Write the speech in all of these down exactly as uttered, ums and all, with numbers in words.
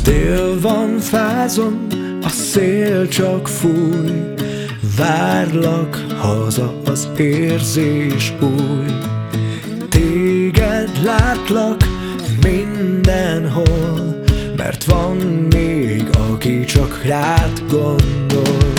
Tél van, fázom, a szél csak fúj, várlak haza, az érzés új. Téged látlak mindenhol, mert van még, aki csak rád gondol.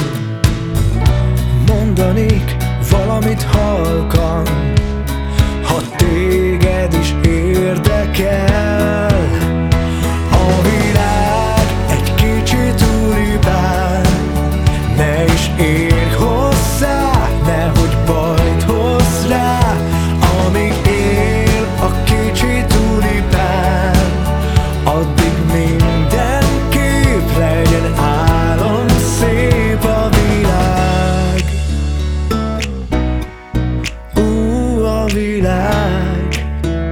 Mondanék valamit halkan, ha téged is érdekel. A világ egy kicsit úribál, ne is érj hozzá, nehogy bajt hozz rá. Amíg él a kicsit úribál, addig mindenképp legyen álom szép a világ. Ú, a világ.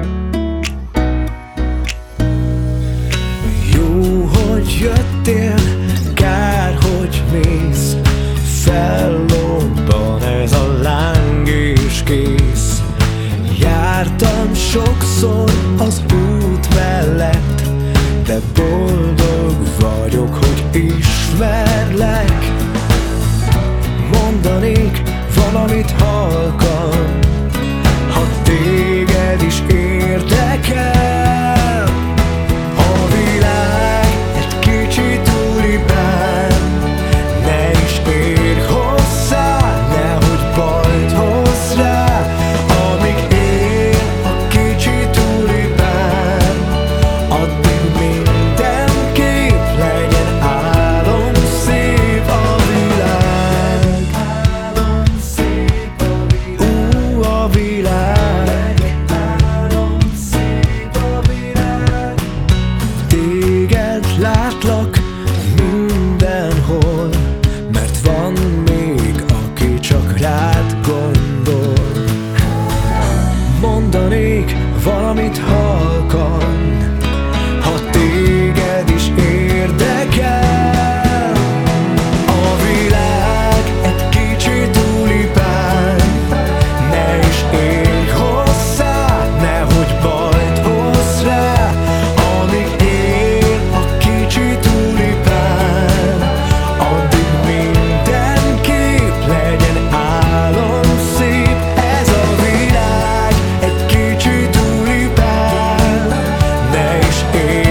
Jó, hogy jöttél, kár, hogy mész, fellobban ez a láng és kész. Jártam sokszor az út mellett, de boldog vagyok, hogy ismerlek. Mondanék valamit halkan, ha téged is érdekel. A világ egy kicsit úribál, ne is érj hozzá, nehogy bajt hozz rá. Amíg él a kicsit úribál, addig mindenképp legyen álom szép a világ. Álom szép a világ. Ú, a világ. Álom szép a világ. Téged látlak mindenhol, mert van még, aki csak rád gondol. Mondanék valamit halkan, ha téged is érdekel. A világ egy kicsit úribál, ne is érj hozzá, nehogy bajt hozz rá. Amíg él a kicsit úribál, addig mindenképp legyen álom szép. Ez a világ egy kicsit úribál, ne is érj